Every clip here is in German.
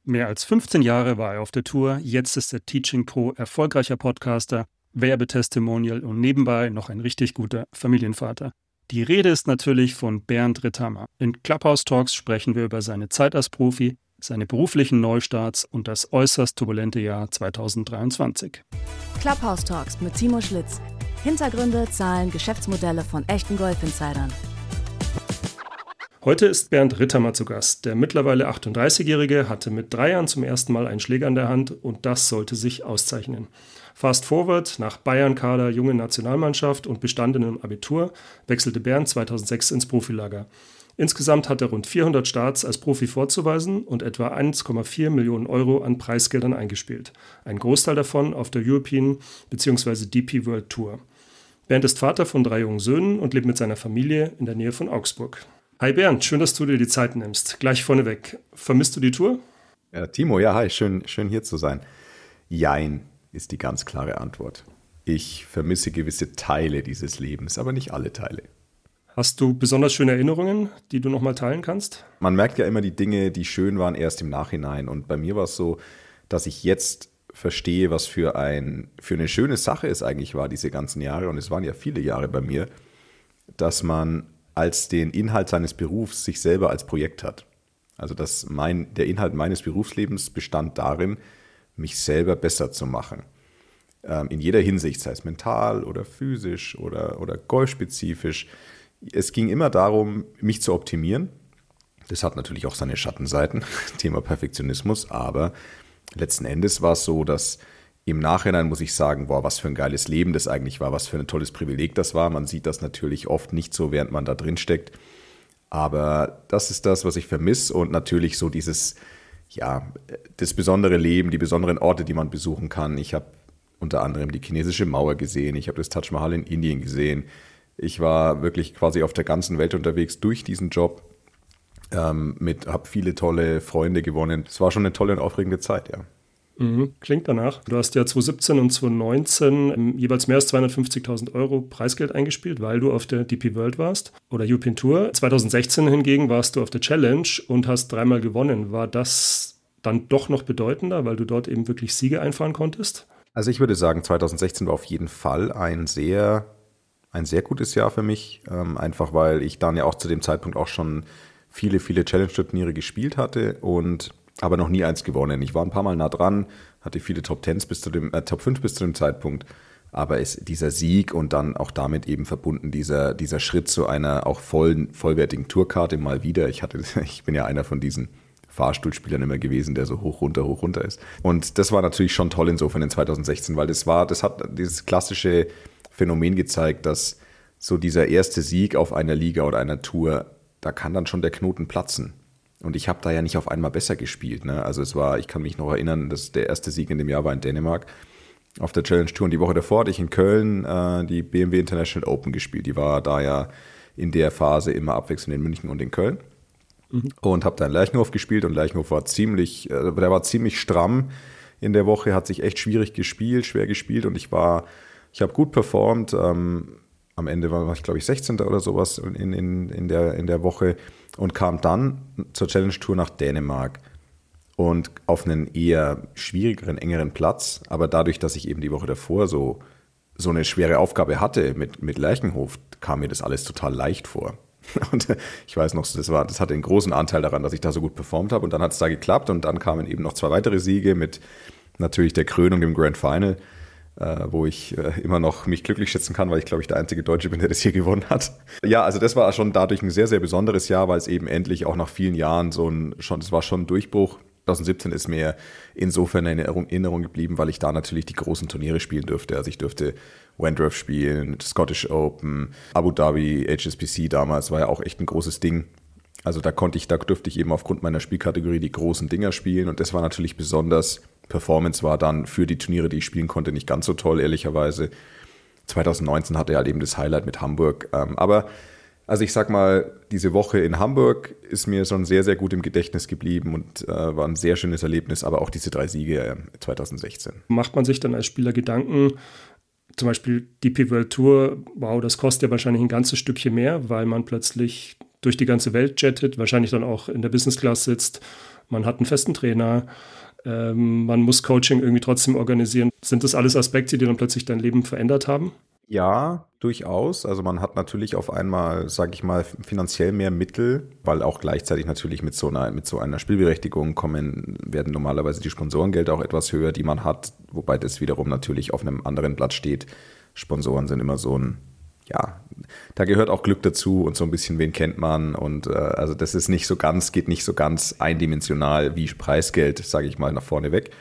Mehr als 15 Jahre war er auf der Tour, jetzt ist er Teaching Pro, erfolgreicher Podcaster, Werbetestimonial und nebenbei noch ein richtig guter Familienvater. Die Rede ist natürlich von Bernd Ritthammer. In Clubhouse Talks sprechen wir über seine Zeit als Profi, seine beruflichen Neustarts und das äußerst turbulente Jahr 2023. Clubhouse Talks mit Timo Schlitz. Hintergründe, Zahlen, Geschäftsmodelle von echten Golf-Insidern. Heute ist Bernd Ritthammer zu Gast. Der mittlerweile 38-Jährige hatte mit 3 Jahren zum ersten Mal einen Schläger in der Hand und das sollte sich auszeichnen. Fast forward, nach Bayern-Kader, junge Nationalmannschaft und bestandenem Abitur wechselte Bernd 2006 ins Profilager. Insgesamt hat er rund 400 Starts als Profi vorzuweisen und etwa 1,4 Millionen Euro an Preisgeldern eingespielt. Ein Großteil davon auf der European bzw. DP World Tour. Bernd ist Vater von 3 jungen Söhnen und lebt mit seiner Familie in der Nähe von Augsburg. Hi Bernd, schön, dass du dir die Zeit nimmst. Gleich vorneweg, vermisst du die Tour? Ja, Timo, ja, hi, schön hier zu sein. Jein ist die ganz klare Antwort. Ich vermisse gewisse Teile dieses Lebens, aber nicht alle Teile. Hast du besonders schöne Erinnerungen, die du nochmal teilen kannst? Man merkt ja immer die Dinge, die schön waren, erst im Nachhinein. Und bei mir war es so, dass ich jetzt verstehe, was für eine schöne Sache es eigentlich war, diese ganzen Jahre. Und es waren ja viele Jahre bei mir, dass man als den Inhalt seines Berufs sich selber als Projekt hat. Also der Inhalt meines Berufslebens bestand darin, mich selber besser zu machen. In jeder Hinsicht, sei es mental oder physisch oder golfspezifisch. Es ging immer darum, mich zu optimieren. Das hat natürlich auch seine Schattenseiten, Thema Perfektionismus, aber letzten Endes war es so, dass im Nachhinein muss ich sagen, boah, was für ein geiles Leben das eigentlich war, was für ein tolles Privileg das war. Man sieht das natürlich oft nicht so, während man da drin steckt. Aber das ist das, was ich vermisse und natürlich so dieses, ja, das besondere Leben, die besonderen Orte, die man besuchen kann. Ich habe unter anderem die chinesische Mauer gesehen, ich habe das Taj Mahal in Indien gesehen. Ich war wirklich quasi auf der ganzen Welt unterwegs durch diesen Job, habe viele tolle Freunde gewonnen. Es war schon eine tolle und aufregende Zeit, ja. Klingt danach. Du hast ja 2017 und 2019 jeweils mehr als 250.000 Euro Preisgeld eingespielt, weil du auf der DP World warst oder European Tour. 2016 hingegen warst du auf der Challenge und hast 3-mal gewonnen. War das dann doch noch bedeutender, weil du dort eben wirklich Siege einfahren konntest? Also ich würde sagen, 2016 war auf jeden Fall ein sehr gutes Jahr für mich, einfach weil ich dann ja auch zu dem Zeitpunkt auch schon viele Challenge-Turniere gespielt hatte und aber noch nie eins gewonnen. Ich war ein paar Mal nah dran, hatte viele Top 5 bis zu dem Zeitpunkt, aber dieser Sieg und dann auch damit eben verbunden dieser Schritt zu einer auch vollwertigen Tourkarte mal wieder. Ich bin ja einer von diesen Fahrstuhlspielern immer gewesen, der so hoch, runter ist. Und das war natürlich schon toll insofern in 2016, weil das hat dieses klassische Phänomen gezeigt, dass so dieser erste Sieg auf einer Liga oder einer Tour, da kann dann schon der Knoten platzen. Und ich habe da ja nicht auf einmal besser gespielt. Ne? Also ich kann mich noch erinnern, dass der erste Sieg in dem Jahr war in Dänemark auf der Challenge Tour. Und die Woche davor hatte ich in Köln die BMW International Open gespielt. Die war da ja in der Phase immer abwechselnd in München und in Köln. Und habe da in Lerchenhof gespielt und Lerchenhof war ziemlich stramm in der Woche, hat sich echt schwer gespielt und ich habe gut performt. Am Ende war ich, glaube ich, 16. oder sowas in der Woche und kam dann zur Challenge Tour nach Dänemark und auf einen eher schwierigeren, engeren Platz. Aber dadurch, dass ich eben die Woche davor so eine schwere Aufgabe hatte mit Lerchenhof, kam mir das alles total leicht vor. Und ich weiß noch, das hatte einen großen Anteil daran, dass ich da so gut performt habe. Und dann hat es da geklappt und dann kamen eben noch 2 weitere Siege mit natürlich der Krönung im Grand Final, wo ich immer noch mich glücklich schätzen kann, weil ich, glaube ich, der einzige Deutsche bin, der das hier gewonnen hat. Ja, also das war schon dadurch ein sehr, sehr besonderes Jahr, weil es eben endlich auch nach vielen Jahren das war schon ein Durchbruch. 2017 ist mir insofern in Erinnerung geblieben, weil ich da natürlich die großen Turniere spielen durfte. Also ich durfte Wentworth spielen, Scottish Open, Abu Dhabi, HSBC damals, war ja auch echt ein großes Ding. Also da durfte ich eben aufgrund meiner Spielkategorie die großen Dinger spielen und das war natürlich besonders. Performance war dann für die Turniere, die ich spielen konnte, nicht ganz so toll, ehrlicherweise. 2019 hatte er halt eben das Highlight mit Hamburg. Aber also ich sag mal, diese Woche in Hamburg ist mir schon sehr, sehr gut im Gedächtnis geblieben und war ein sehr schönes Erlebnis, aber auch diese 3 Siege 2016. Macht man sich dann als Spieler Gedanken, zum Beispiel DP World Tour, wow, das kostet ja wahrscheinlich ein ganzes Stückchen mehr, weil man plötzlich durch die ganze Welt jettet, wahrscheinlich dann auch in der Business Class sitzt, man hat einen festen Trainer, man muss Coaching irgendwie trotzdem organisieren. Sind das alles Aspekte, die dann plötzlich dein Leben verändert haben? Ja, durchaus. Also man hat natürlich auf einmal, sage ich mal, finanziell mehr Mittel, weil auch gleichzeitig natürlich mit so einer Spielberechtigung werden normalerweise die Sponsorengelder auch etwas höher, die man hat, wobei das wiederum natürlich auf einem anderen Blatt steht. Sponsoren sind immer so da gehört auch Glück dazu und so ein bisschen, wen kennt man, und also das ist geht nicht so ganz eindimensional wie Preisgeld, sage ich mal, nach vorne weg.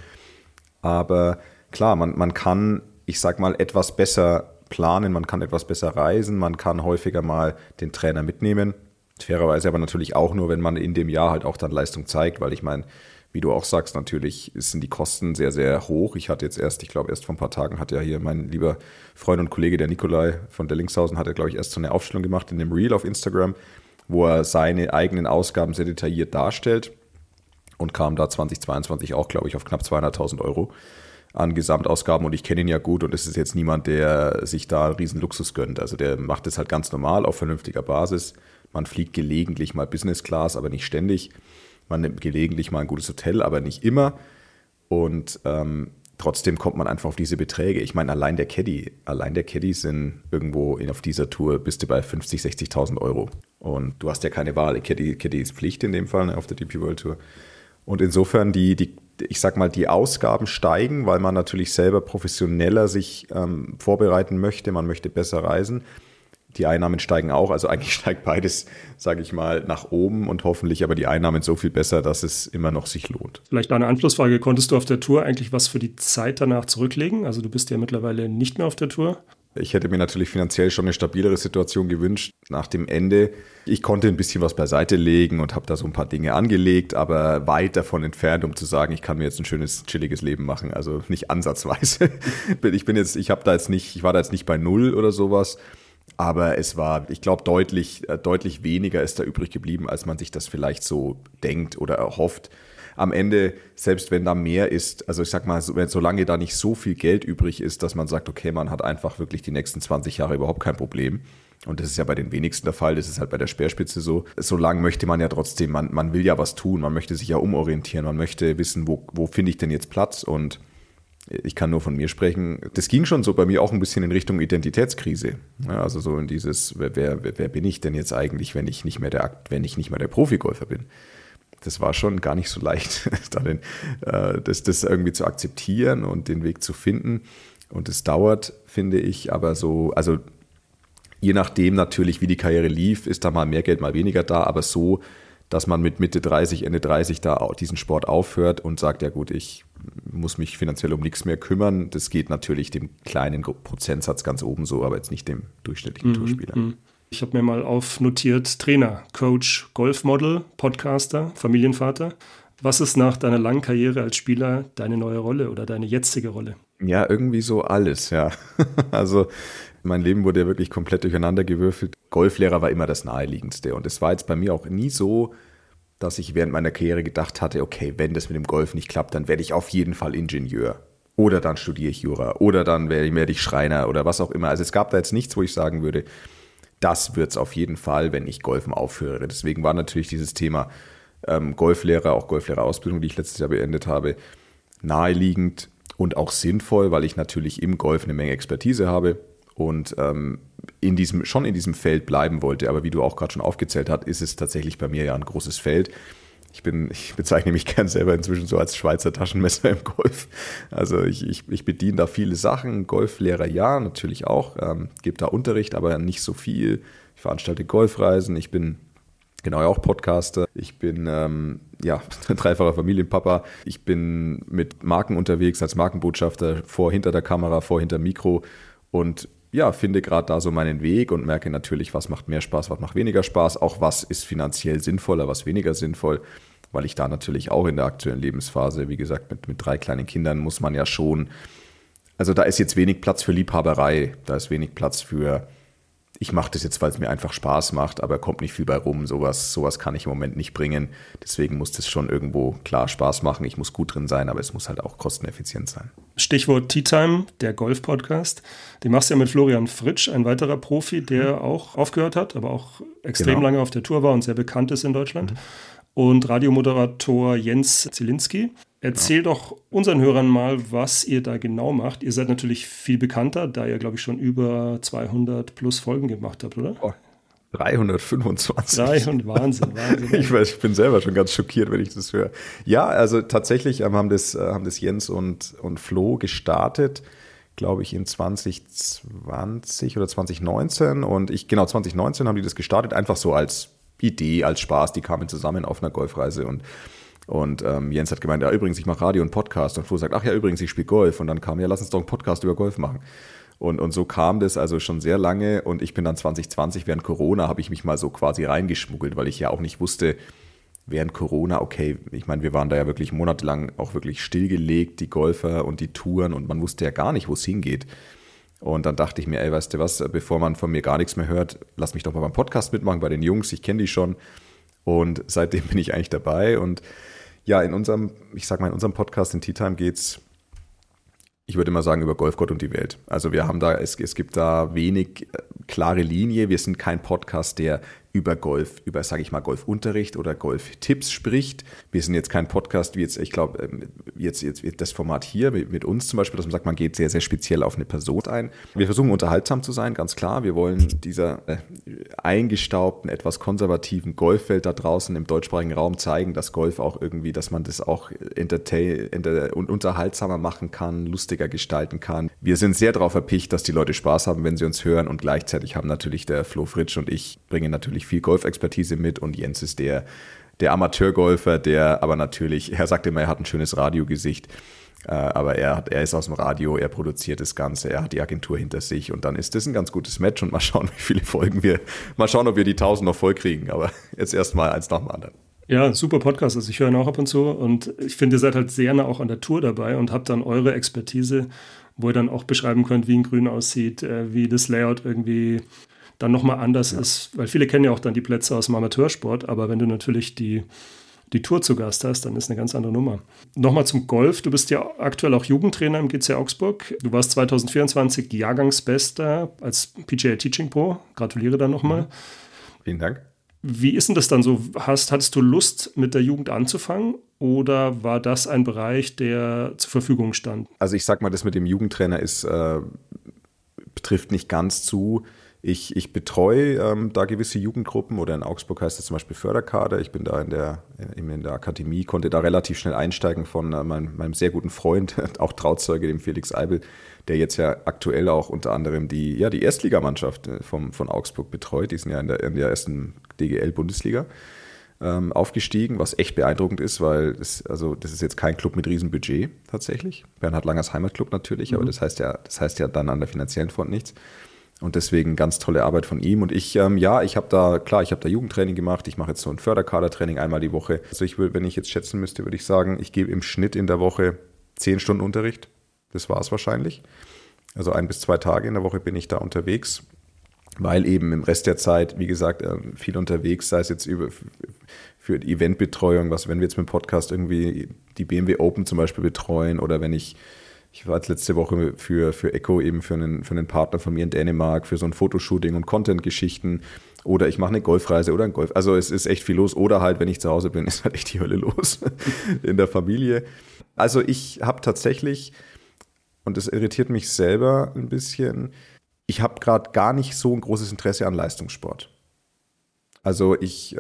Aber klar, man kann, ich sag mal, etwas besser planen, man kann etwas besser reisen, man kann häufiger mal den Trainer mitnehmen. Fairerweise aber natürlich auch nur, wenn man in dem Jahr halt auch dann Leistung zeigt, weil ich meine, wie du auch sagst, natürlich sind die Kosten sehr, sehr hoch. Ich hatte jetzt erst vor ein paar Tagen hat ja hier mein lieber Freund und Kollege, der Nikolai von Dellingshausen, hat er, glaube ich, erst so eine Aufstellung gemacht in dem Reel auf Instagram, wo er seine eigenen Ausgaben sehr detailliert darstellt und kam da 2022 auch, glaube ich, auf knapp 200.000 Euro an Gesamtausgaben, und ich kenne ihn ja gut, und es ist jetzt niemand, der sich da einen riesen Luxus gönnt. Also der macht es halt ganz normal auf vernünftiger Basis. Man fliegt gelegentlich mal Business Class, aber nicht ständig. Man nimmt gelegentlich mal ein gutes Hotel, aber nicht immer. Und trotzdem kommt man einfach auf diese Beträge. Ich meine, allein der Caddy sind irgendwo auf dieser Tour bist du bei 50.000, 60.000 Euro. Und du hast ja keine Wahl. Caddy ist Pflicht in dem Fall auf der DP World Tour. Und insofern ich sag mal, die Ausgaben steigen, weil man natürlich selber professioneller sich vorbereiten möchte. Man möchte besser reisen. Die Einnahmen steigen auch, also eigentlich steigt beides, sage ich mal, nach oben, und hoffentlich aber die Einnahmen so viel besser, dass es immer noch sich lohnt. Vielleicht eine Anschlussfrage, konntest du auf der Tour eigentlich was für die Zeit danach zurücklegen? Also du bist ja mittlerweile nicht mehr auf der Tour. Ich hätte mir natürlich finanziell schon eine stabilere Situation gewünscht nach dem Ende. Ich konnte ein bisschen was beiseite legen und habe da so ein paar Dinge angelegt, aber weit davon entfernt, um zu sagen, ich kann mir jetzt ein schönes, chilliges Leben machen. Also nicht ansatzweise. Ich war da jetzt nicht bei 0 oder sowas. Aber es war, ich glaube, deutlich weniger ist da übrig geblieben, als man sich das vielleicht so denkt oder erhofft. Am Ende, selbst wenn da mehr ist, also ich sag mal, solange da nicht so viel Geld übrig ist, dass man sagt, okay, man hat einfach wirklich die nächsten 20 Jahre überhaupt kein Problem. Und das ist ja bei den wenigsten der Fall, das ist halt bei der Speerspitze so. Solange möchte man ja trotzdem, man will ja was tun, man möchte sich ja umorientieren, man möchte wissen, wo finde ich denn jetzt Platz, und ich kann nur von mir sprechen. Das ging schon so bei mir auch ein bisschen in Richtung Identitätskrise. Ja, also so in dieses, wer bin ich denn jetzt eigentlich, wenn ich nicht mehr der Profigolfer bin? Das war schon gar nicht so leicht, das irgendwie zu akzeptieren und den Weg zu finden. Und es dauert, finde ich, aber so, also je nachdem natürlich, wie die Karriere lief, ist da mal mehr Geld, mal weniger da, aber so, dass man mit Mitte 30, Ende 30 da diesen Sport aufhört und sagt, ja gut, ich muss mich finanziell um nichts mehr kümmern. Das geht natürlich dem kleinen Prozentsatz ganz oben so, aber jetzt nicht dem durchschnittlichen Tourspieler. Ich habe mir mal aufnotiert, Trainer, Coach, Golfmodel, Podcaster, Familienvater. Was ist nach deiner langen Karriere als Spieler deine neue Rolle oder deine jetzige Rolle? Ja, irgendwie so alles, ja. Also mein Leben wurde ja wirklich komplett durcheinander gewürfelt. Golflehrer war immer das Naheliegendste, und es war jetzt bei mir auch nie so, dass ich während meiner Karriere gedacht hatte, okay, wenn das mit dem Golf nicht klappt, dann werde ich auf jeden Fall Ingenieur. Oder dann studiere ich Jura. Oder dann werde ich Schreiner oder was auch immer. Also es gab da jetzt nichts, wo ich sagen würde, das wird es auf jeden Fall, wenn ich Golfen aufhöre. Deswegen war natürlich dieses Thema Golflehrer, auch Golflehrerausbildung, die ich letztes Jahr beendet habe, naheliegend und auch sinnvoll, weil ich natürlich im Golf eine Menge Expertise habe und in diesem Feld bleiben wollte. Aber wie du auch gerade schon aufgezählt hast, ist es tatsächlich bei mir ja ein großes Feld. Ich bezeichne mich gern selber inzwischen so als Schweizer Taschenmesser im Golf. Also ich bediene da viele Sachen. Golflehrer ja, natürlich auch. Gebe da Unterricht, aber nicht so viel. Ich veranstalte Golfreisen. Ich bin genau auch Podcaster. Ich bin dreifacher Familienpapa. Ich bin mit Marken unterwegs als Markenbotschafter, hinter der Kamera, hinter dem Mikro, und ja, finde gerade da so meinen Weg und merke natürlich, was macht mehr Spaß, was macht weniger Spaß, auch was ist finanziell sinnvoller, was weniger sinnvoll, weil ich da natürlich auch in der aktuellen Lebensphase, wie gesagt, mit 3 kleinen Kindern muss man ja schon, also da ist jetzt wenig Platz für Liebhaberei, da ist wenig Platz für, ich mache das jetzt, weil es mir einfach Spaß macht, aber kommt nicht viel bei rum, sowas kann ich im Moment nicht bringen, deswegen muss das schon irgendwo klar Spaß machen, ich muss gut drin sein, aber es muss halt auch kosteneffizient sein. Stichwort Tea Time, der Golf-Podcast. Den machst du ja mit Florian Fritsch, ein weiterer Profi, der auch aufgehört hat, aber auch extrem lange auf der Tour war und sehr bekannt ist in Deutschland. und Radiomoderator Jens Zielinski. Erzähl doch unseren Hörern mal, was ihr da genau macht. Ihr seid natürlich viel bekannter, da ihr, glaube ich, schon über 200 plus Folgen gemacht habt, oder? Oh, 325. Wahnsinn. Ich bin selber schon ganz schockiert, wenn ich das höre. Ja, also tatsächlich haben das Jens und Flo gestartet, glaube ich, in 2020 oder 2019. Und 2019 haben die das gestartet, einfach so als Idee, als Spaß. Die kamen zusammen auf einer Golfreise und Jens hat gemeint, ja übrigens, ich mache Radio und Podcast. Und Flo sagt, ach ja übrigens, ich spiele Golf. Und dann kam, ja lass uns doch einen Podcast über Golf machen. Und so kam das also schon sehr lange. Und ich bin dann 2020, während Corona, habe ich mich mal so quasi reingeschmuggelt, weil ich ja auch nicht wusste, während Corona, okay, ich meine, wir waren da ja wirklich monatelang auch wirklich stillgelegt, die Golfer und die Touren. Und man wusste ja gar nicht, wo es hingeht. Und dann dachte ich mir, ey, weißt du was, bevor man von mir gar nichts mehr hört, lass mich doch mal beim Podcast mitmachen, bei den Jungs, ich kenne die schon. Und seitdem bin ich eigentlich dabei. Und ja, in unserem Podcast in Tea Time geht's, ich würde mal sagen, über Golfgott und die Welt. Also wir haben da, es gibt da wenig klare Linie. Wir sind kein Podcast, der über Golf, sage ich mal, Golfunterricht oder Golftipps spricht. Wir sind jetzt kein Podcast wie jetzt, ich glaube, jetzt wird das Format hier mit uns zum Beispiel, dass man sagt, man geht sehr, sehr speziell auf eine Person ein. Wir versuchen unterhaltsam zu sein, ganz klar. Wir wollen dieser eingestaubten, etwas konservativen Golfwelt da draußen im deutschsprachigen Raum zeigen, dass Golf auch irgendwie, dass man das auch unterhaltsamer machen kann, lustiger gestalten kann. Wir sind sehr darauf erpicht, dass die Leute Spaß haben, wenn sie uns hören, und gleichzeitig haben natürlich der Flo Fritsch und ich bringen natürlich viel Golfexpertise mit, und Jens ist der Amateurgolfer, der aber natürlich, er sagt immer, er hat ein schönes Radiogesicht, aber er ist aus dem Radio, er produziert das Ganze, er hat die Agentur hinter sich, und dann ist das ein ganz gutes Match, und mal schauen, wie viele Folgen mal schauen, ob wir die 1000 noch voll kriegen, aber jetzt erstmal eins nach dem anderen. Ja, super Podcast, also ich höre ihn auch ab und zu, und ich finde, ihr seid halt sehr nah auch an der Tour dabei und habt dann eure Expertise, wo ihr dann auch beschreiben könnt, wie ein Grün aussieht, wie das Layout irgendwie dann nochmal anders ist, weil viele kennen ja auch dann die Plätze aus dem Amateursport, aber wenn du natürlich die Tour zu Gast hast, dann ist eine ganz andere Nummer. Nochmal zum Golf, du bist ja aktuell auch Jugendtrainer im GC Augsburg, du warst 2024 Jahrgangsbester als PGA Teaching Pro, gratuliere dann nochmal. Vielen Dank. Wie ist denn das dann so? Hattest du Lust, mit der Jugend anzufangen, oder war das ein Bereich, der zur Verfügung stand? Also ich sag mal, das mit dem Jugendtrainer trifft nicht ganz zu. Ich betreue da gewisse Jugendgruppen, oder in Augsburg heißt es zum Beispiel Förderkader. Ich bin da in der Akademie, konnte da relativ schnell einsteigen von meinem sehr guten Freund, auch Trauzeuge, dem Felix Eibel, der jetzt ja aktuell auch unter anderem die Erstligamannschaft von Augsburg betreut. Die sind ja in der ersten DGL-Bundesliga aufgestiegen, was echt beeindruckend ist, weil das ist jetzt kein Club mit Riesenbudget tatsächlich. Bernhard Langers Heimatclub natürlich, aber das heißt ja dann an der finanziellen Front nichts. Und deswegen ganz tolle Arbeit von ihm. Und ich habe da Jugendtraining gemacht. Ich mache jetzt so ein Förderkadertraining einmal die Woche. Also wenn ich jetzt schätzen müsste, würde ich sagen, ich gebe im Schnitt in der Woche 10 Stunden Unterricht. Das war es wahrscheinlich. Also 1 bis 2 Tage in der Woche bin ich da unterwegs, weil eben im Rest der Zeit, wie gesagt, viel unterwegs, sei es jetzt für die Eventbetreuung, wenn wir jetzt mit dem Podcast irgendwie die BMW Open zum Beispiel betreuen, oder wenn ich war jetzt letzte Woche für Echo eben für einen Partner von mir in Dänemark, für so ein Fotoshooting und Content-Geschichten, oder ich mache eine Golfreise oder ein Golf. Also es ist echt viel los, oder halt, wenn ich zu Hause bin, ist halt echt die Hölle los in der Familie. Also ich habe tatsächlich, und das irritiert mich selber ein bisschen, ich habe gerade gar nicht so ein großes Interesse an Leistungssport. Also ich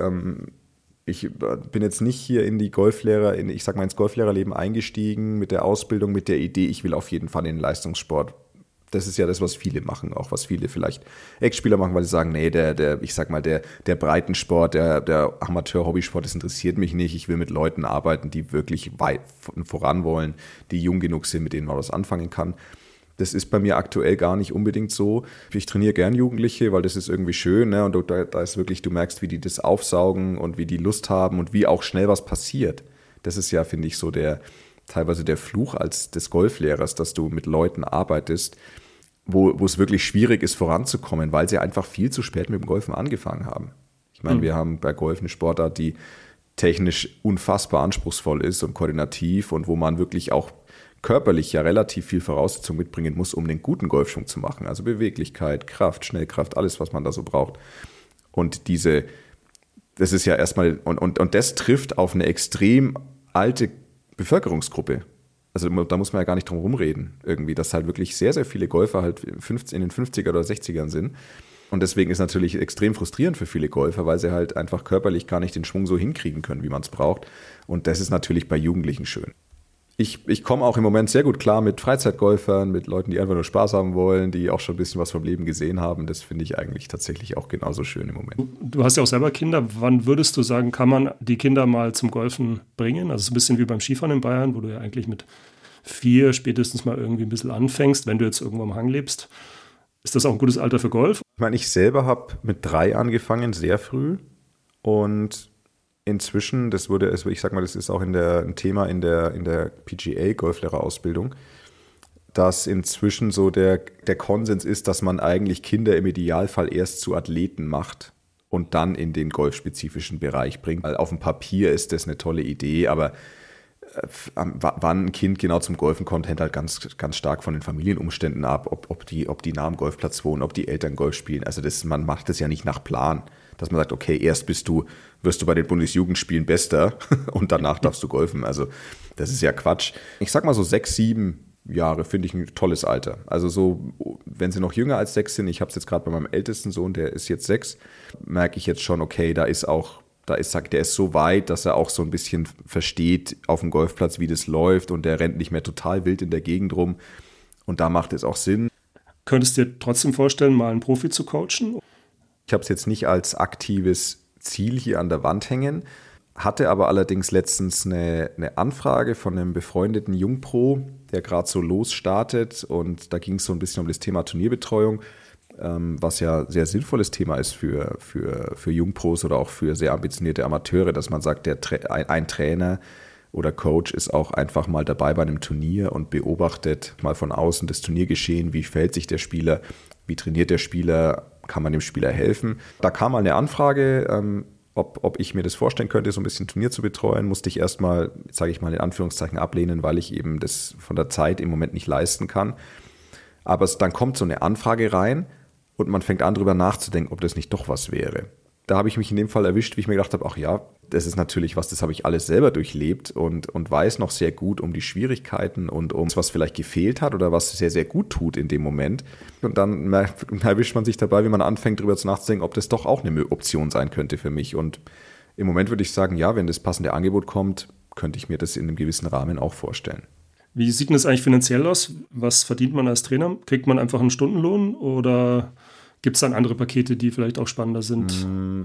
bin jetzt nicht hier in die ins Golflehrerleben eingestiegen mit der Ausbildung, mit der Idee, ich will auf jeden Fall in den Leistungssport. Das ist ja das, was viele machen, auch was viele vielleicht Ex-Spieler machen, weil sie sagen, nee, der Breitensport, der Amateur-Hobbysport, das interessiert mich nicht. Ich will mit Leuten arbeiten, die wirklich weit voran wollen, die jung genug sind, mit denen man was anfangen kann. Das ist bei mir aktuell gar nicht unbedingt so. Ich trainiere gern Jugendliche, weil das ist irgendwie schön, ne? Und da ist wirklich, du merkst, wie die das aufsaugen und wie die Lust haben und wie auch schnell was passiert. Das ist ja, finde ich, so teilweise der Fluch des Golflehrers, dass du mit Leuten arbeitest, wo es wirklich schwierig ist, voranzukommen, weil sie einfach viel zu spät mit dem Golfen angefangen haben. Ich meine, wir haben bei Golf eine Sportart, die technisch unfassbar anspruchsvoll ist und koordinativ, und wo man wirklich auch körperlich ja relativ viel Voraussetzung mitbringen muss, um den guten Golfschwung zu machen. Also Beweglichkeit, Kraft, Schnellkraft, alles, was man da so braucht. Und diese das ist ja erstmal, und das trifft auf eine extrem alte Bevölkerungsgruppe. Also da muss man ja gar nicht drum rumreden, irgendwie, dass halt wirklich sehr, sehr viele Golfer halt in den 50er oder 60ern sind. Und deswegen ist natürlich extrem frustrierend für viele Golfer, weil sie halt einfach körperlich gar nicht den Schwung so hinkriegen können, wie man es braucht. Und das ist natürlich bei Jugendlichen schön. Ich komme auch im Moment sehr gut klar mit Freizeitgolfern, mit Leuten, die einfach nur Spaß haben wollen, die auch schon ein bisschen was vom Leben gesehen haben. Das finde ich eigentlich tatsächlich auch genauso schön im Moment. Du hast ja auch selber Kinder. Wann würdest du sagen, kann man die Kinder mal zum Golfen bringen? Also so ein bisschen wie beim Skifahren in Bayern, wo du ja eigentlich mit 4 spätestens mal irgendwie ein bisschen anfängst, wenn du jetzt irgendwo am Hang lebst. Ist das auch ein gutes Alter für Golf? Ich meine, ich selber habe mit 3 angefangen, sehr früh. Und inzwischen, das ist auch ein Thema in der PGA-Golflehrerausbildung, dass inzwischen so der Konsens ist, dass man eigentlich Kinder im Idealfall erst zu Athleten macht und dann in den golfspezifischen Bereich bringt. Weil auf dem Papier ist das eine tolle Idee, aber wann ein Kind genau zum Golfen kommt, hängt halt ganz, ganz stark von den Familienumständen ab, ob die nah am Golfplatz wohnen, ob die Eltern Golf spielen. Also man macht das ja nicht nach Plan, dass man sagt, okay, erst wirst du bei den Bundesjugendspielen Bester und danach darfst du golfen. Also das ist ja Quatsch. Ich sag mal so 6, 7 Jahre finde ich ein tolles Alter. Also so, wenn sie noch jünger als 6 sind, ich habe es jetzt gerade bei meinem ältesten Sohn, der ist jetzt 6, merke ich jetzt schon, okay, der ist so weit, dass er auch so ein bisschen versteht auf dem Golfplatz, wie das läuft, und der rennt nicht mehr total wild in der Gegend rum, und da macht es auch Sinn. Könntest du dir trotzdem vorstellen, mal einen Profi zu coachen? Ich habe es jetzt nicht als aktives Ziel hier an der Wand hängen, hatte aber allerdings letztens eine Anfrage von einem befreundeten Jungpro, der gerade so losstartet, und da ging es so ein bisschen um das Thema Turnierbetreuung, was ja sehr sinnvolles Thema ist für Jungpros oder auch für sehr ambitionierte Amateure, dass man sagt, ein Trainer oder Coach ist auch einfach mal dabei bei einem Turnier und beobachtet mal von außen das Turniergeschehen, wie verhält sich der Spieler, wie trainiert der Spieler, kann man dem Spieler helfen. Da kam mal eine Anfrage, ob ich mir das vorstellen könnte, so ein bisschen Turnier zu betreuen, musste ich erstmal, sage ich mal in Anführungszeichen, ablehnen, weil ich eben das von der Zeit im Moment nicht leisten kann. Aber dann kommt so eine Anfrage rein und man fängt an, darüber nachzudenken, ob das nicht doch was wäre. Da habe ich mich in dem Fall erwischt, wie ich mir gedacht habe, ach ja, das ist natürlich was, das habe ich alles selber durchlebt und weiß noch sehr gut um die Schwierigkeiten und um was vielleicht gefehlt hat oder was sehr, sehr gut tut in dem Moment. Und dann erwischt man sich dabei, wie man anfängt, darüber nachzudenken, ob das doch auch eine Option sein könnte für mich. Und im Moment würde ich sagen, ja, wenn das passende Angebot kommt, könnte ich mir das in einem gewissen Rahmen auch vorstellen. Wie sieht denn das eigentlich finanziell aus? Was verdient man als Trainer? Kriegt man einfach einen Stundenlohn oder gibt es dann andere Pakete, die vielleicht auch spannender sind?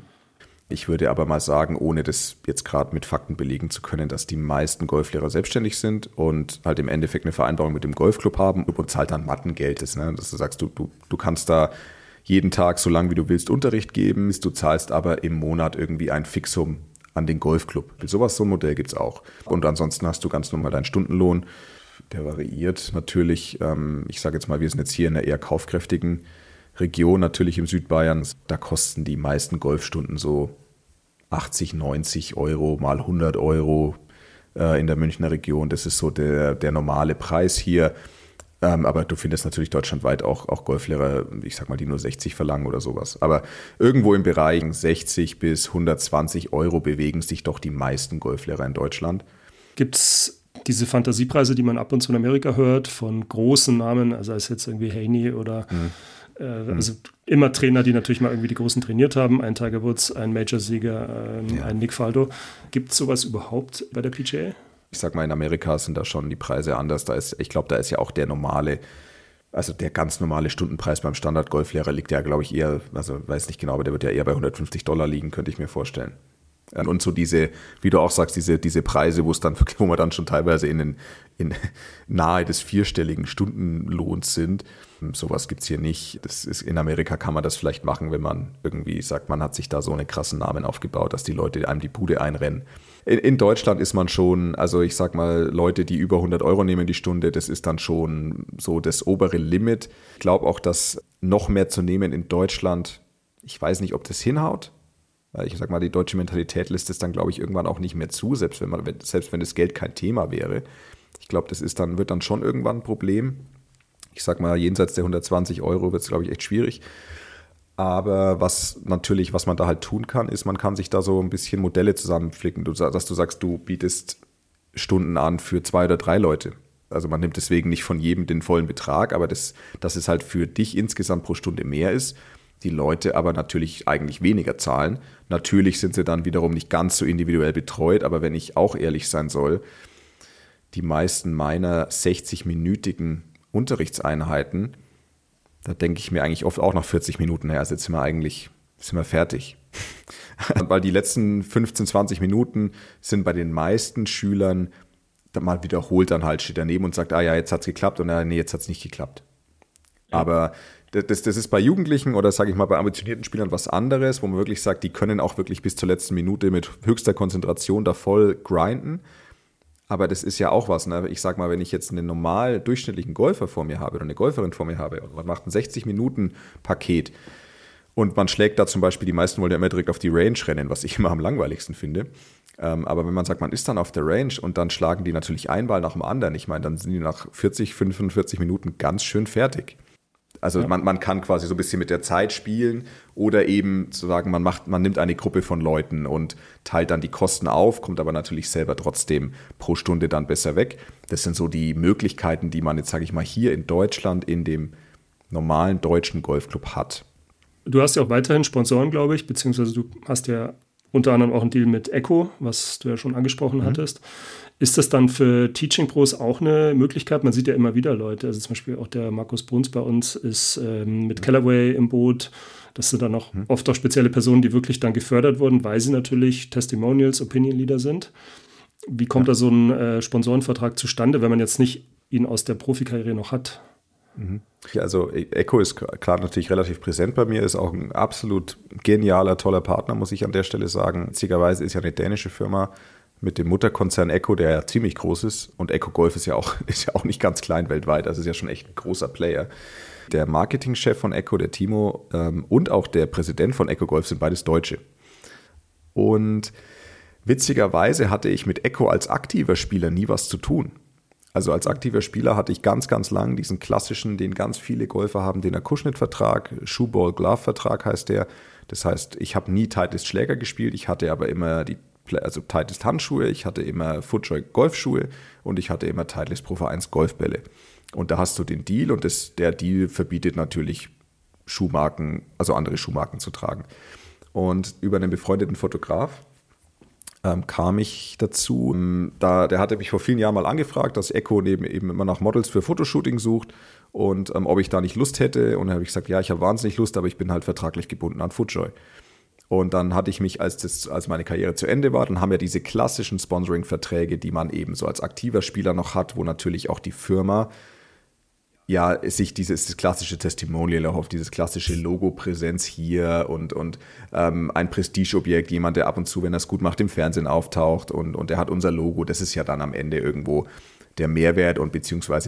Ich würde aber mal sagen, ohne das jetzt gerade mit Fakten belegen zu können, dass die meisten Golflehrer selbstständig sind und halt im Endeffekt eine Vereinbarung mit dem Golfclub haben und zahlt dann Mattengeld ist, ne? Dass du sagst, du kannst da jeden Tag so lange wie du willst Unterricht geben, du zahlst aber im Monat irgendwie ein Fixum an den Golfclub. So ein Modell gibt es auch. Und ansonsten hast du ganz normal deinen Stundenlohn. Der variiert natürlich. Ich sage jetzt mal, wir sind jetzt hier in einer eher kaufkräftigen Region, natürlich im Südbayern. Da kosten die meisten Golfstunden so 80, 90 Euro mal 100 Euro in der Münchner Region. Das ist so der normale Preis hier. Aber du findest natürlich deutschlandweit auch Golflehrer, ich sag mal, die nur 60 verlangen oder sowas. Aber irgendwo im Bereich 60 bis 120 Euro bewegen sich doch die meisten Golflehrer in Deutschland. Gibt es diese Fantasiepreise, die man ab und zu in Amerika hört, von großen Namen, also sei es jetzt irgendwie Haney oder also immer Trainer, die natürlich mal irgendwie die Großen trainiert haben, ein Tiger Woods, ein Major-Sieger, ein Nick Faldo. Gibt es sowas überhaupt bei der PGA? Ich sag mal, in Amerika sind da schon die Preise anders. Ich glaube, da ist ja auch der ganz normale Stundenpreis beim Standard-Golflehrer liegt ja, glaube ich, eher, also weiß nicht genau, aber der wird ja eher bei $150 liegen, könnte ich mir vorstellen. Und so diese, wie du auch sagst, diese Preise, wo man dann schon teilweise in nahe des 4-stelligen Stundenlohns sind, sowas gibt's hier nicht. In Amerika kann man das vielleicht machen, wenn man irgendwie sagt, man hat sich da so einen krassen Namen aufgebaut, dass die Leute einem die Bude einrennen. In Deutschland ist man schon, also ich sag mal, Leute, die über 100 Euro nehmen die Stunde, das ist dann schon so das obere Limit. Ich glaube auch, dass noch mehr zu nehmen in Deutschland, ich weiß nicht, ob das hinhaut. Ich sag mal, die deutsche Mentalität lässt es dann, glaube ich, irgendwann auch nicht mehr zu, selbst wenn das Geld kein Thema wäre. Ich glaube, wird dann schon irgendwann ein Problem. Ich sag mal, jenseits der 120 Euro wird es, glaube ich, echt schwierig. Aber was man da halt tun kann, ist, man kann sich da so ein bisschen Modelle zusammenflicken, dass du sagst, du bietest Stunden an für 2 oder 3 Leute. Also man nimmt deswegen nicht von jedem den vollen Betrag, aber dass es halt für dich insgesamt pro Stunde mehr ist, die Leute aber natürlich eigentlich weniger zahlen. Natürlich sind sie dann wiederum nicht ganz so individuell betreut, aber wenn ich auch ehrlich sein soll, die meisten meiner 60-minütigen Unterrichtseinheiten, da denke ich mir eigentlich oft auch nach 40 Minuten, naja, jetzt sind wir fertig. Weil die letzten 15, 20 Minuten sind bei den meisten Schülern dann mal wiederholt, dann halt steht daneben und sagt, ja, jetzt hat's geklappt und nee, jetzt hat's nicht geklappt. Ja. Aber das ist bei Jugendlichen oder sage ich mal bei ambitionierten Spielern was anderes, wo man wirklich sagt, die können auch wirklich bis zur letzten Minute mit höchster Konzentration da voll grinden. Aber das ist ja auch was, ne? Ich sag mal, wenn ich jetzt einen normal durchschnittlichen Golfer vor mir habe oder eine Golferin vor mir habe und man macht ein 60-Minuten-Paket und man schlägt da zum Beispiel, die meisten wollen ja immer direkt auf die Range rennen, was ich immer am langweiligsten finde. Aber wenn man sagt, man ist dann auf der Range und dann schlagen die natürlich ein Ball nach dem anderen, ich meine, dann sind die nach 40, 45 Minuten ganz schön fertig. Also ja. Man kann quasi so ein bisschen mit der Zeit spielen oder eben zu sagen, man nimmt eine Gruppe von Leuten und teilt dann die Kosten auf, kommt aber natürlich selber trotzdem pro Stunde dann besser weg. Das sind so die Möglichkeiten, die man jetzt, sage ich mal, hier in Deutschland in dem normalen deutschen Golfclub hat. Du hast ja auch weiterhin Sponsoren, glaube ich, beziehungsweise du hast ja unter anderem auch einen Deal mit Echo, was du ja schon angesprochen hattest. Ist das dann für Teaching Pros auch eine Möglichkeit? Man sieht ja immer wieder Leute, also zum Beispiel auch der Markus Bruns bei uns ist mit Callaway im Boot. Das sind dann auch oft auch spezielle Personen, die wirklich dann gefördert wurden, weil sie natürlich Testimonials, Opinion Leader sind. Wie kommt da so ein Sponsorenvertrag zustande, wenn man jetzt nicht ihn aus der Profikarriere noch hat? Ja, also Echo ist klar natürlich relativ präsent bei mir, ist auch ein absolut genialer, toller Partner, muss ich an der Stelle sagen. Witzigerweise ist ja eine dänische Firma mit dem Mutterkonzern Echo, der ja ziemlich groß ist. Und Echo Golf ist ja auch nicht ganz klein weltweit, also ist ja schon echt ein großer Player. Der Marketingchef von Echo, der Timo, und auch der Präsident von Echo Golf sind beides Deutsche. Und witzigerweise hatte ich mit Echo als aktiver Spieler nie was zu tun. Also als aktiver Spieler hatte ich ganz, ganz lang diesen klassischen, den ganz viele Golfer haben, den Acushnet-Vertrag, Shoe-Ball-Glove-Vertrag heißt der. Das heißt, ich habe nie Titleist Schläger gespielt, ich hatte aber immer Titleist Handschuhe, ich hatte immer FootJoy Golfschuhe und ich hatte immer Titleist Pro V1 Golfbälle. Und da hast du den Deal und der Deal verbietet natürlich Schuhmarken, also andere Schuhmarken zu tragen. Und über einen befreundeten Fotograf kam ich dazu. Der hatte mich vor vielen Jahren mal angefragt, dass Echo eben immer nach Models für Fotoshooting sucht und ob ich da nicht Lust hätte. Und dann habe ich gesagt, ja, ich habe wahnsinnig Lust, aber ich bin halt vertraglich gebunden an FootJoy. Und dann hatte ich mich, als meine Karriere zu Ende war, dann haben wir diese klassischen Sponsoring-Verträge, die man eben so als aktiver Spieler noch hat, wo natürlich auch die Firma ja sich dieses klassische Testimonial erhofft, dieses klassische Logo-Präsenz hier und ein Prestigeobjekt, jemand, der ab und zu, wenn er es gut macht, im Fernsehen auftaucht und der hat unser Logo. Das ist ja dann am Ende irgendwo der Mehrwert und beziehungsweise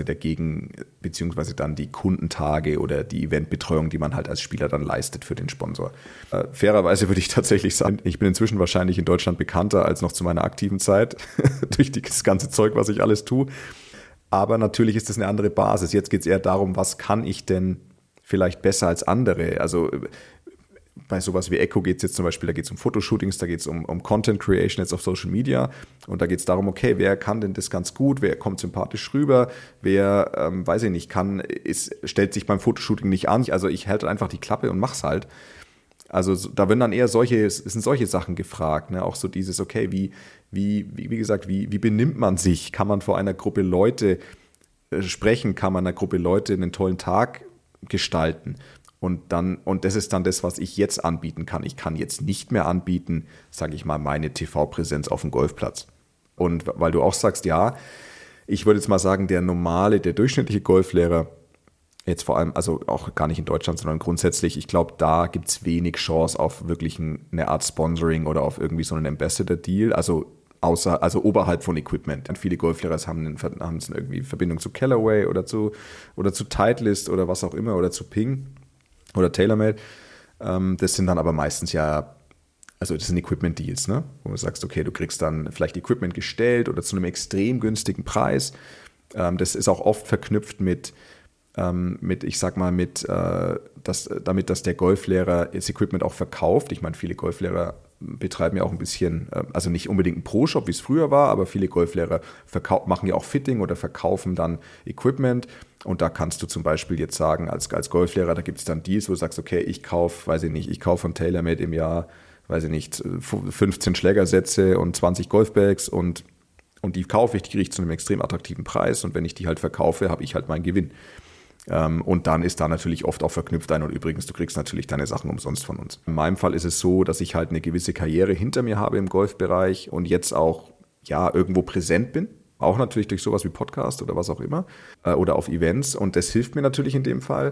dann die Kundentage oder die Eventbetreuung, die man halt als Spieler dann leistet für den Sponsor. Fairerweise würde ich tatsächlich sagen, ich bin inzwischen wahrscheinlich in Deutschland bekannter als noch zu meiner aktiven Zeit durch das ganze Zeug, was ich alles tue. Aber natürlich ist das eine andere Basis. Jetzt geht es eher darum, was kann ich denn vielleicht besser als andere? Also bei sowas wie Echo geht es jetzt zum Beispiel, da geht es um Fotoshootings, da geht es um Content Creation jetzt auf Social Media und da geht es darum, okay, wer kann denn das ganz gut, wer kommt sympathisch rüber, wer, weiß ich nicht, stellt sich beim Fotoshooting nicht an, also ich halte einfach die Klappe und mach's halt. Also da werden dann eher solche Sachen gefragt, ne? Auch so dieses, okay, wie gesagt, wie benimmt man sich? Kann man vor einer Gruppe Leute sprechen? Kann man einer Gruppe Leute einen tollen Tag gestalten? Und das ist dann das, was ich jetzt anbieten kann. Ich kann jetzt nicht mehr anbieten, sage ich mal, meine TV-Präsenz auf dem Golfplatz. Und weil du auch sagst, ja, ich würde jetzt mal sagen, der durchschnittliche Golflehrer, jetzt vor allem, also auch gar nicht in Deutschland, sondern grundsätzlich, ich glaube, da gibt es wenig Chance auf wirklich eine Art Sponsoring oder auf irgendwie so einen Ambassador-Deal, also oberhalb von Equipment. Und viele Golflehrer haben irgendwie Verbindung zu Callaway oder zu Titleist oder was auch immer oder zu Ping oder TaylorMade. Das sind dann aber meistens ja, also das sind Equipment-Deals, ne? Wo du sagst, okay, du kriegst dann vielleicht Equipment gestellt oder zu einem extrem günstigen Preis. Das ist auch oft verknüpft mit dass der Golflehrer das Equipment auch verkauft. Ich meine, viele Golflehrer betreiben ja auch ein bisschen, also nicht unbedingt einen Pro-Shop, wie es früher war, aber viele Golflehrer machen ja auch Fitting oder verkaufen dann Equipment. Und da kannst du zum Beispiel jetzt sagen, als Golflehrer, da gibt es dann Deals, wo du sagst, okay, ich kaufe von TaylorMade im Jahr, 15 Schlägersätze und 20 Golfbags und die kaufe ich, die kriege ich zu einem extrem attraktiven Preis und wenn ich die halt verkaufe, habe ich halt meinen Gewinn. Und dann ist da natürlich oft auch verknüpft und übrigens, du kriegst natürlich deine Sachen umsonst von uns. In meinem Fall ist es so, dass ich halt eine gewisse Karriere hinter mir habe im Golfbereich und jetzt auch irgendwo präsent bin. Auch natürlich durch sowas wie Podcast oder was auch immer oder auf Events und das hilft mir natürlich in dem Fall.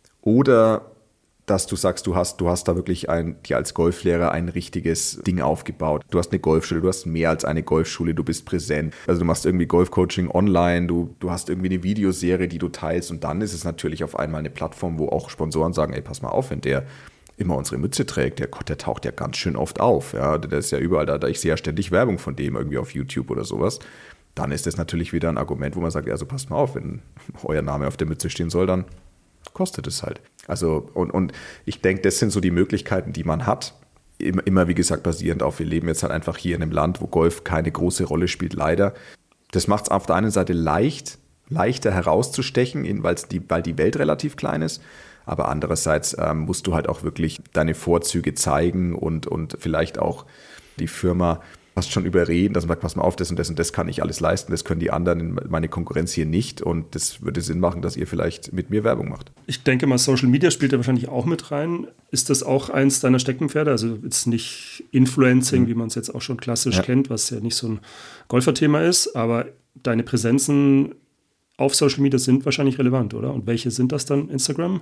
Oder dass du sagst, du hast da wirklich dir als Golflehrer ein richtiges Ding aufgebaut. Du hast eine Golfschule, du hast mehr als eine Golfschule, du bist präsent. Also du machst irgendwie Golfcoaching online, du hast irgendwie eine Videoserie, die du teilst und dann ist es natürlich auf einmal eine Plattform, wo auch Sponsoren sagen, ey, pass mal auf, wenn der immer unsere Mütze trägt, der taucht ja ganz schön oft auf. Ja, der ist ja überall da, ich sehe ja ständig Werbung von dem irgendwie auf YouTube oder sowas. Dann ist das natürlich wieder ein Argument, wo man sagt, also passt mal auf, wenn euer Name auf der Mütze stehen soll, dann kostet es halt. Also und ich denke, das sind so die Möglichkeiten, die man hat. Immer, wie gesagt, basierend auf, wir leben jetzt halt einfach hier in einem Land, wo Golf keine große Rolle spielt, leider. Das macht es auf der einen Seite leichter herauszustechen, weil die Welt relativ klein ist. Aber andererseits musst du halt auch wirklich deine Vorzüge zeigen und vielleicht auch die Firma fast schon überreden, dass man sagt, pass mal auf, das und das kann ich alles leisten, das können die anderen, meine Konkurrenz hier nicht und das würde Sinn machen, dass ihr vielleicht mit mir Werbung macht. Ich denke mal, Social Media spielt da wahrscheinlich auch mit rein. Ist das auch eins deiner Steckenpferde? Also jetzt nicht Influencing, wie man es jetzt auch schon klassisch kennt, was ja nicht so ein Golferthema ist, aber deine Präsenzen auf Social Media sind wahrscheinlich relevant, oder? Und welche sind das dann? Instagram?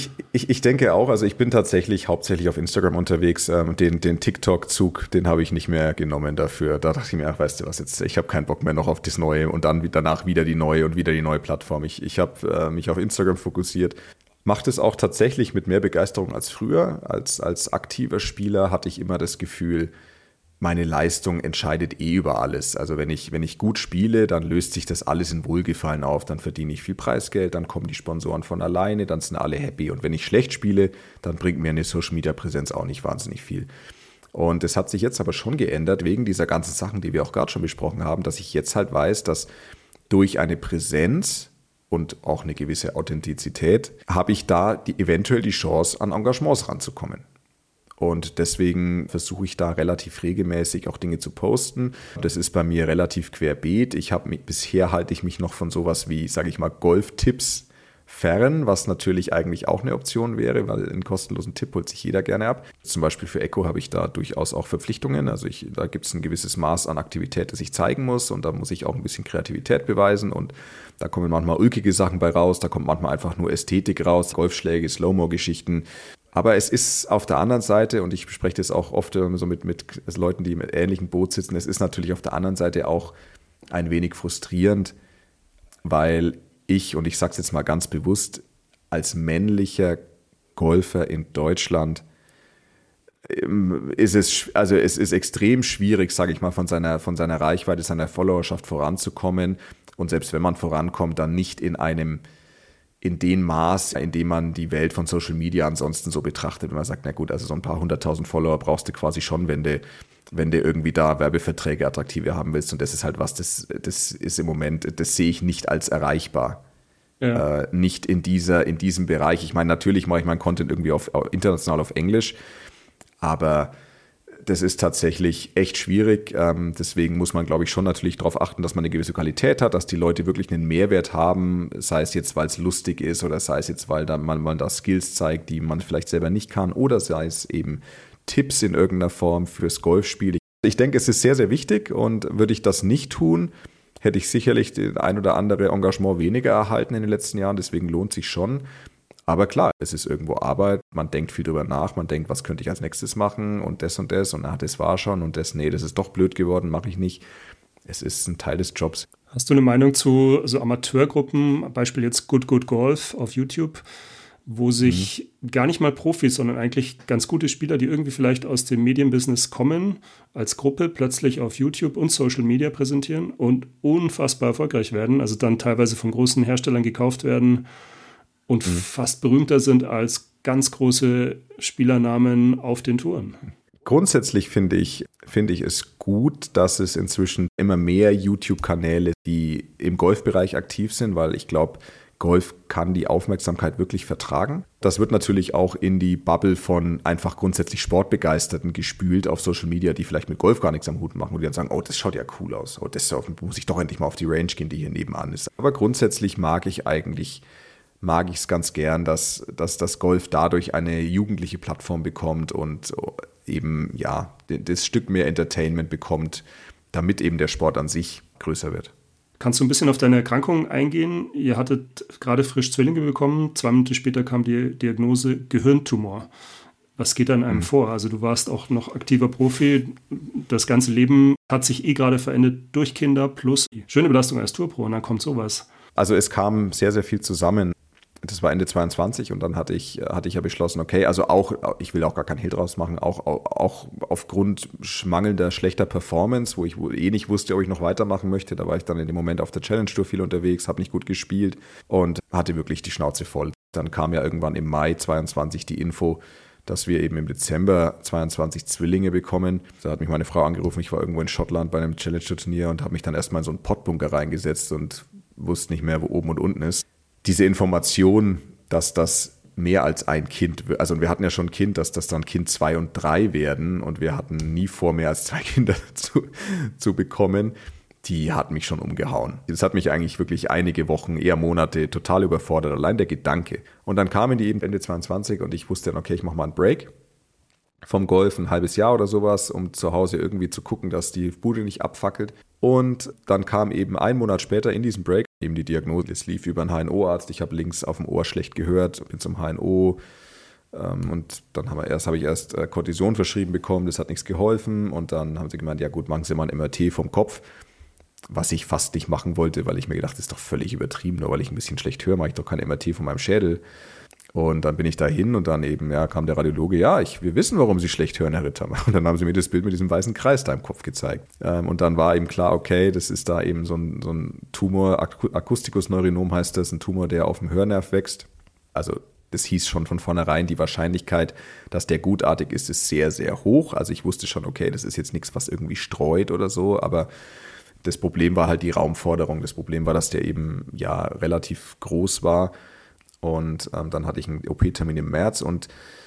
Ich denke auch. Also ich bin tatsächlich hauptsächlich auf Instagram unterwegs. Den TikTok-Zug, den habe ich nicht mehr genommen dafür. Da dachte ich mir, ach, weißt du was, jetzt, ich habe keinen Bock mehr noch auf das Neue und dann danach wieder die neue und wieder die neue Plattform. Ich habe mich auf Instagram fokussiert. Macht es auch tatsächlich mit mehr Begeisterung als früher. Als aktiver Spieler hatte ich immer das Gefühl, meine Leistung entscheidet über alles. Also wenn ich gut spiele, dann löst sich das alles in Wohlgefallen auf. Dann verdiene ich viel Preisgeld, dann kommen die Sponsoren von alleine, dann sind alle happy. Und wenn ich schlecht spiele, dann bringt mir eine Social-Media-Präsenz auch nicht wahnsinnig viel. Und es hat sich jetzt aber schon geändert, wegen dieser ganzen Sachen, die wir auch gerade schon besprochen haben, dass ich jetzt halt weiß, dass durch eine Präsenz und auch eine gewisse Authentizität habe ich da eventuell die Chance, an Engagements ranzukommen. Und deswegen versuche ich da relativ regelmäßig auch Dinge zu posten. Das ist bei mir relativ querbeet. Bisher halte ich mich noch von sowas wie, sage ich mal, Golftipps fern, was natürlich eigentlich auch eine Option wäre, weil einen kostenlosen Tipp holt sich jeder gerne ab. Zum Beispiel für Echo habe ich da durchaus auch Verpflichtungen. Also da gibt es ein gewisses Maß an Aktivität, das ich zeigen muss und da muss ich auch ein bisschen Kreativität beweisen und da kommen manchmal ulkige Sachen bei raus, da kommt manchmal einfach nur Ästhetik raus, Golfschläge, Slow-Mo-Geschichten. Aber es ist auf der anderen Seite, und ich bespreche das auch oft so mit Leuten, die im ähnlichen Boot sitzen, es ist natürlich auf der anderen Seite auch ein wenig frustrierend, weil und ich sage es jetzt mal ganz bewusst, als männlicher Golfer in Deutschland es ist extrem schwierig, sage ich mal, von seiner Reichweite, seiner Followerschaft voranzukommen. Und selbst wenn man vorankommt, dann nicht in dem Maß, in dem man die Welt von Social Media ansonsten so betrachtet. Wenn man sagt, na gut, also so ein paar 100.000 Follower brauchst du quasi schon, wenn du irgendwie da Werbeverträge attraktive haben willst. Und das ist halt was, das ist im Moment, das sehe ich nicht als erreichbar. Ja. Nicht in diesem Bereich. Ich meine, natürlich mache ich meinen Content irgendwie international auf Englisch, aber das ist tatsächlich echt schwierig. Deswegen muss man, glaube ich, schon natürlich darauf achten, dass man eine gewisse Qualität hat, dass die Leute wirklich einen Mehrwert haben, sei es jetzt, weil es lustig ist oder sei es jetzt, weil man da Skills zeigt, die man vielleicht selber nicht kann oder sei es eben Tipps in irgendeiner Form fürs Golfspiel. Ich denke, es ist sehr, sehr wichtig und würde ich das nicht tun, hätte ich sicherlich den ein oder andere Engagement weniger erhalten in den letzten Jahren. Deswegen lohnt sich schon. Aber klar, es ist irgendwo Arbeit, man denkt viel drüber nach, man denkt, was könnte ich als nächstes machen und das und das war schon und das ist doch blöd geworden, mache ich nicht. Es ist ein Teil des Jobs. Hast du eine Meinung zu so Amateurgruppen, Beispiel jetzt Good Golf auf YouTube, wo sich gar nicht mal Profis, sondern eigentlich ganz gute Spieler, die irgendwie vielleicht aus dem Medienbusiness kommen, als Gruppe plötzlich auf YouTube und Social Media präsentieren und unfassbar erfolgreich werden, also dann teilweise von großen Herstellern gekauft werden und fast berühmter sind als ganz große Spielernamen auf den Touren. Grundsätzlich finde ich es gut, dass es inzwischen immer mehr YouTube-Kanäle, die im Golfbereich aktiv sind, weil ich glaube, Golf kann die Aufmerksamkeit wirklich vertragen. Das wird natürlich auch in die Bubble von einfach grundsätzlich Sportbegeisterten gespült auf Social Media, die vielleicht mit Golf gar nichts am Hut machen und die dann sagen, oh, das schaut ja cool aus. Oh, das muss ich doch endlich mal auf die Range gehen, die hier nebenan ist. Aber grundsätzlich mag ich es ganz gern, dass das Golf dadurch eine jugendliche Plattform bekommt und eben, ja, das Stück mehr Entertainment bekommt, damit eben der Sport an sich größer wird. Kannst du ein bisschen auf deine Erkrankung eingehen? Ihr hattet gerade frisch Zwillinge bekommen, 2 Monate später kam die Diagnose Gehirntumor. Was geht an einem vor? Also du warst auch noch aktiver Profi. Das ganze Leben hat sich gerade verändert durch Kinder plus schöne Belastung als Tourpro und dann kommt sowas. Also es kam sehr, sehr viel zusammen. Das war Ende 22 und dann hatte ich ja beschlossen, okay, also auch, ich will auch gar keinen Hehl draus machen, auch aufgrund mangelnder schlechter Performance, wo ich nicht wusste, ob ich noch weitermachen möchte, da war ich dann in dem Moment auf der Challenge Tour viel unterwegs, habe nicht gut gespielt und hatte wirklich die Schnauze voll. Dann kam ja irgendwann im Mai 22 die Info, dass wir eben im Dezember 22 Zwillinge bekommen. Da hat mich meine Frau angerufen, ich war irgendwo in Schottland bei einem Challenge Turnier und habe mich dann erstmal in so einen Pottbunker reingesetzt und wusste nicht mehr, wo oben und unten ist. Diese Information, dass das mehr als ein Kind wird, also wir hatten ja schon ein Kind, dass das dann Kind 2 und 3 werden und wir hatten nie vor, mehr als 2 Kinder zu bekommen, die hat mich schon umgehauen. Das hat mich eigentlich wirklich einige Wochen, eher Monate total überfordert, allein der Gedanke. Und dann kamen die eben Ende 22 und ich wusste dann, okay, ich mache mal einen Break vom Golf, ein halbes Jahr oder sowas, um zu Hause irgendwie zu gucken, dass die Bude nicht abfackelt. Und dann kam eben 1 Monat später in diesem Break eben die Diagnose. Es lief über einen HNO-Arzt. Ich habe links auf dem Ohr schlecht gehört, bin zum HNO. Und dann habe ich erst Cortison verschrieben bekommen. Das hat nichts geholfen. Und dann haben sie gemeint, ja gut, machen Sie mal ein MRT vom Kopf. Was ich fast nicht machen wollte, weil ich mir gedacht, das ist doch völlig übertrieben. Nur weil ich ein bisschen schlecht höre, mache ich doch kein MRT von meinem Schädel. Und dann bin ich da hin und dann eben, ja, kam der Radiologe, ja, wir wissen, warum Sie schlecht hören, Herr Ritter. Und dann haben sie mir das Bild mit diesem weißen Kreis da im Kopf gezeigt. Und dann war eben klar, okay, das ist da eben so ein Tumor, Akustikusneuronom heißt das, ein Tumor, der auf dem Hörnerv wächst. Also das hieß schon von vornherein, die Wahrscheinlichkeit, dass der gutartig ist sehr, sehr hoch. Also ich wusste schon, okay, das ist jetzt nichts, was irgendwie streut oder so, aber das Problem war halt die Raumforderung. Das Problem war, dass der eben ja relativ groß war. Und dann hatte ich einen OP-Termin im März und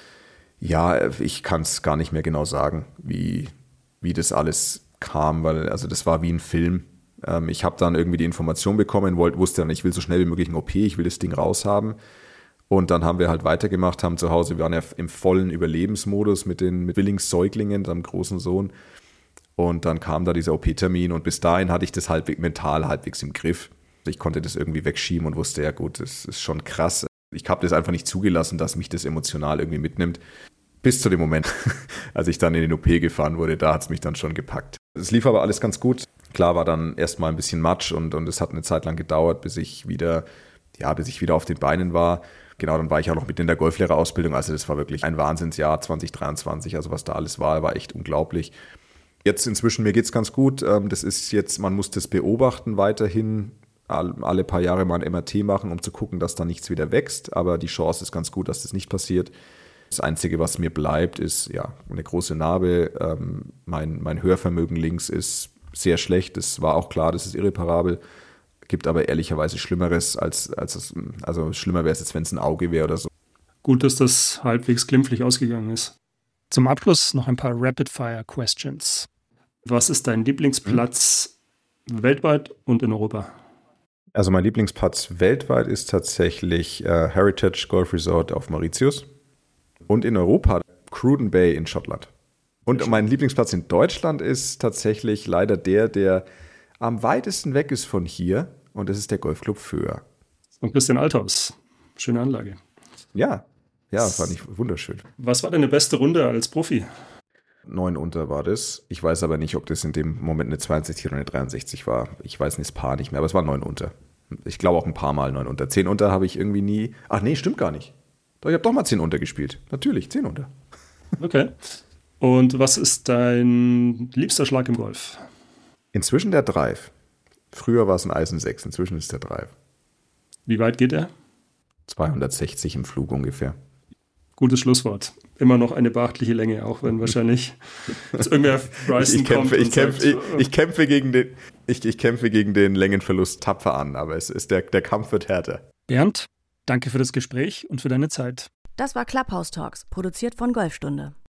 ja, ich kann es gar nicht mehr genau sagen, wie das alles kam, weil also das war wie ein Film. Ich habe dann irgendwie die Information bekommen, wusste dann, ich will so schnell wie möglich ein OP, ich will das Ding raushaben. Und dann haben wir halt weitergemacht, haben zu Hause, wir waren ja im vollen Überlebensmodus mit Zwillingssäuglingen, seinem großen Sohn. Und dann kam da dieser OP-Termin und bis dahin hatte ich das mental halbwegs im Griff. Ich konnte das irgendwie wegschieben und wusste, ja gut, das ist schon krass. Ich habe das einfach nicht zugelassen, dass mich das emotional irgendwie mitnimmt. Bis zu dem Moment, als ich dann in den OP gefahren wurde, da hat es mich dann schon gepackt. Es lief aber alles ganz gut. Klar war dann erstmal ein bisschen Matsch und es hat eine Zeit lang gedauert, bis ich wieder auf den Beinen war. Genau, dann war ich auch noch mit in der Golflehrerausbildung. Also das war wirklich ein Wahnsinnsjahr 2023. Also was da alles war echt unglaublich. Jetzt inzwischen, mir geht es ganz gut. Das ist jetzt, man muss das beobachten weiterhin. Alle paar Jahre mal ein MRT machen, um zu gucken, dass da nichts wieder wächst. Aber die Chance ist ganz gut, dass das nicht passiert. Das Einzige, was mir bleibt, ist ja eine große Narbe. Mein Hörvermögen links ist sehr schlecht. Es war auch klar, das ist irreparabel. Gibt aber ehrlicherweise Schlimmeres also schlimmer wäre es jetzt, wenn es ein Auge wäre oder so. Gut, dass das halbwegs glimpflich ausgegangen ist. Zum Abschluss noch ein paar Rapid-Fire-Questions. Was ist dein Lieblingsplatz weltweit und in Europa? Also mein Lieblingsplatz weltweit ist tatsächlich Heritage Golf Resort auf Mauritius und in Europa Cruden Bay in Schottland. Und mein Lieblingsplatz in Deutschland ist tatsächlich leider der am weitesten weg ist von hier und das ist der Golfclub Föhr. Und Christian Althaus. Schöne Anlage. Ja, fand ich wunderschön. Was war deine beste Runde als Profi? 9 unter war das. Ich weiß aber nicht, ob das in dem Moment eine 62 oder eine 63 war. Ich weiß das Paar nicht mehr, aber es war 9 unter. Ich glaube auch ein paar Mal 9 unter. 10 unter habe ich irgendwie nie. Ach nee, stimmt gar nicht. Doch, ich habe doch mal 10 unter gespielt. Natürlich, 10 unter. Okay. Und was ist dein liebster Schlag im Golf? Inzwischen der Drive. Früher war es ein Eisen 6, inzwischen ist der Drive. Wie weit geht er? 260 im Flug ungefähr. Gutes Schlusswort. Immer noch eine beachtliche Länge, auch wenn wahrscheinlich jetzt irgendwer Bryson ich kämpfe gegen den Längenverlust tapfer an, aber der Kampf wird härter. Bernd, danke für das Gespräch und für deine Zeit. Das war Clubhouse Talks, produziert von Golfstunde.